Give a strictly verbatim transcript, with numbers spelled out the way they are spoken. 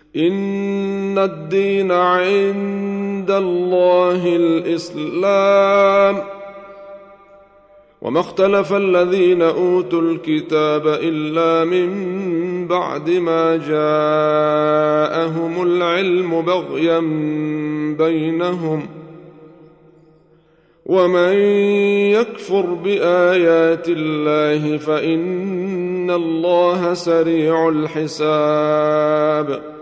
إن الدين عند الله الإسلام وما اختلف الذين أوتوا الكتاب إلا من بعد ما جاءهم العلم بغيا بينهم ومن يكفر بآيات الله فإن الله سريع الحساب